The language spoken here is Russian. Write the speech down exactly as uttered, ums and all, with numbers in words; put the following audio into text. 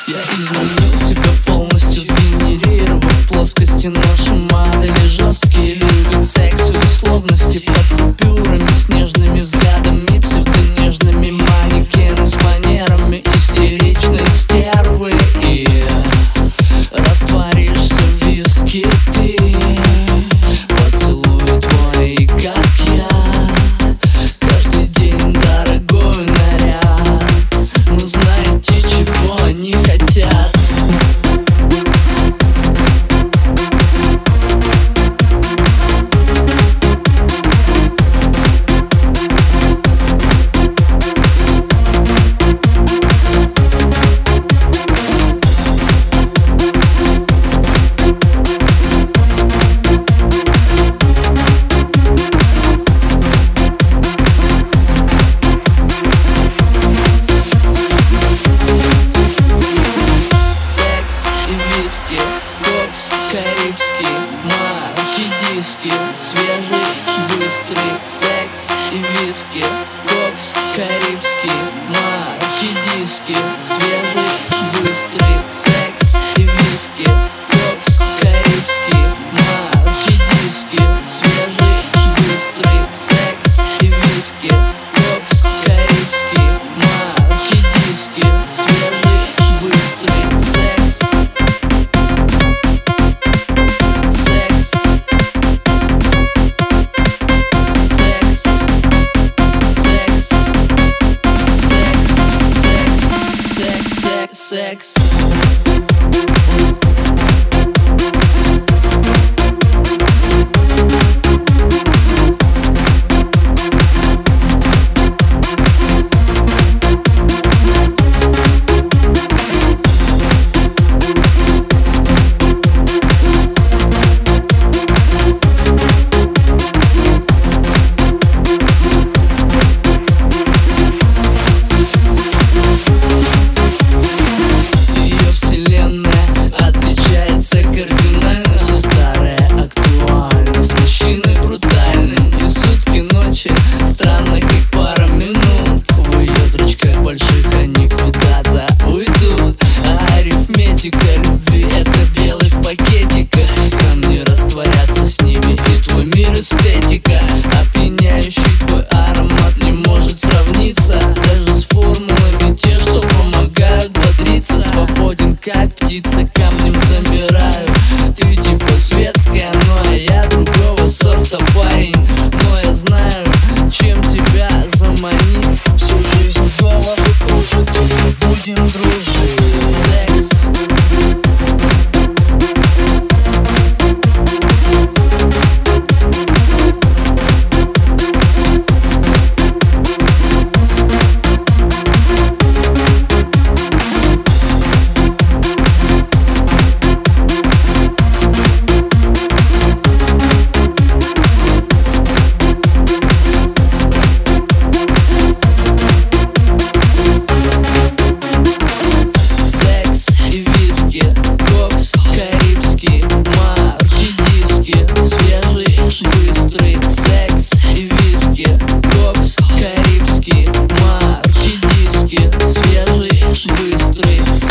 Я изменил себя полностью, сгенерировав плоскости наши модели жесткие. Любит секс и условности под купюрами, с нежными взглядами, псевдонежными манекены с манерами истеричной стервы. И растворишься в виске ты, поцелуй твой, как я. Каждый день дорогой наряд, но знаете, чего они хотят? Кокс, карибский, марки, диски, свежий, быстрый секс и виски. Кокс, карибский, марки, диски, свежий, быстрый секс и виски. Кокс, карибский, марки, диски, свежий, быстрый секс и виски. Кокс, карибский, марки, диски, свежий, быстрый секс. Секс. Кардинально все старое актуально, с мужчиной брутальным и сутки ночи. Странно, как пара минут в ее зрачках больших они куда-то уйдут. А арифметика любви — это белый в пакетиках. Камни растворятся с ними, и твой мир эстетика. Опьяняющий твой аромат не может сравниться даже с формулами, те, что помогают бодриться. Свободен, как птица, камнем замираю. Ты типа светская, но я другого сорта парень. Но я знаю, чем тебя заманить. Всю жизнь голову кружит, и мы будем дружить. Секс. Кокс, карибский, марки, диски, свежий, быстрый секс и виски. Кокс, карибский, марки, диски, свежий, быстрый секс.